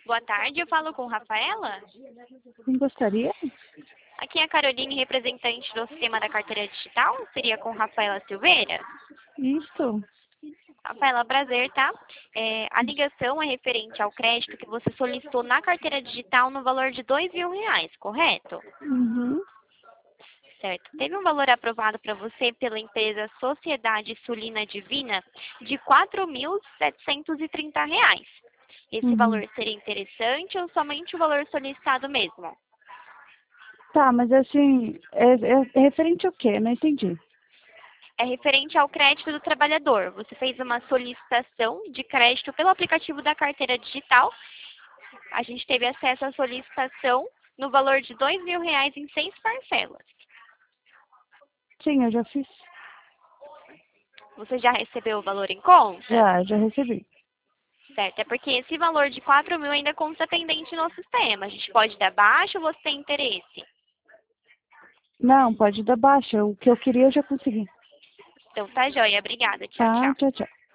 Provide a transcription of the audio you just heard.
Boa tarde, eu falo com Rafaela. Quem gostaria? Aqui é a Caroline, representante do sistema da carteira digital. Seria com Rafaela Silveira? Isso. Rafaela, prazer, tá? A ligação é referente ao crédito que você solicitou na carteira digital no valor de R$ 2.000, correto? Uhum. Certo. Teve um valor aprovado para você pela empresa Sociedade Sulina Divina de R$ 4.730. Esse Uhum. valor seria interessante ou somente o valor solicitado mesmo? Tá, mas assim, é referente ao quê? Não entendi. É referente ao crédito do trabalhador. Você fez uma solicitação de crédito pelo aplicativo da carteira digital. A gente teve acesso à solicitação no valor de R$ 2.000 em 6 parcelas. Sim, eu já fiz. Você já recebeu o valor em conta? Já recebi. Certo, é porque esse valor de 4.000 ainda consta pendente no sistema. A gente pode dar baixa ou você tem interesse? Não, pode dar baixa. O que eu queria eu já consegui. Então tá joia, obrigada. Tchau, Tá? tchau. Tchau, tchau.